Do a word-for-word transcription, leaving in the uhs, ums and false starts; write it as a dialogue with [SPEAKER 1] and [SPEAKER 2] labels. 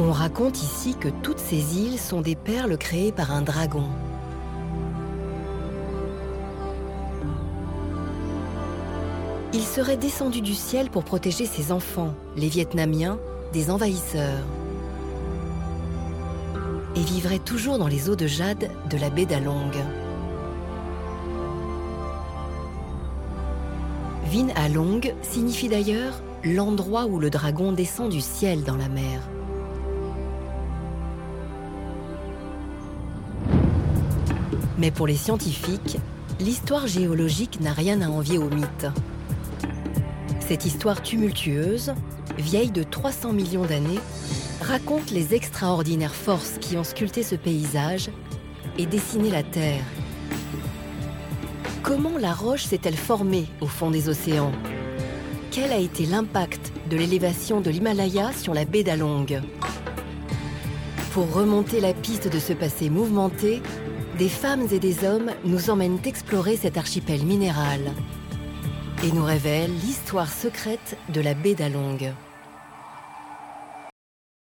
[SPEAKER 1] On raconte ici que toutes ces îles sont des perles créées par un dragon. Il serait descendu du ciel pour protéger ses enfants, les Vietnamiens, des envahisseurs. Et vivrait toujours dans les eaux de jade de la baie d'Along. Vin Along signifie d'ailleurs l'endroit où le dragon descend du ciel dans la mer. Mais pour les scientifiques, l'histoire géologique n'a rien à envier au mythe. Cette histoire tumultueuse, vieille de trois cents millions d'années, raconte les extraordinaires forces qui ont sculpté ce paysage et dessiné la Terre. Comment la roche s'est-elle formée au fond des océans? Quel a été l'impact de l'élévation de l'Himalaya sur la baie d'Along? Pour remonter la piste de ce passé mouvementé, des femmes et des hommes nous emmènent explorer cet archipel minéral et nous révèlent l'histoire secrète de la baie d'Along.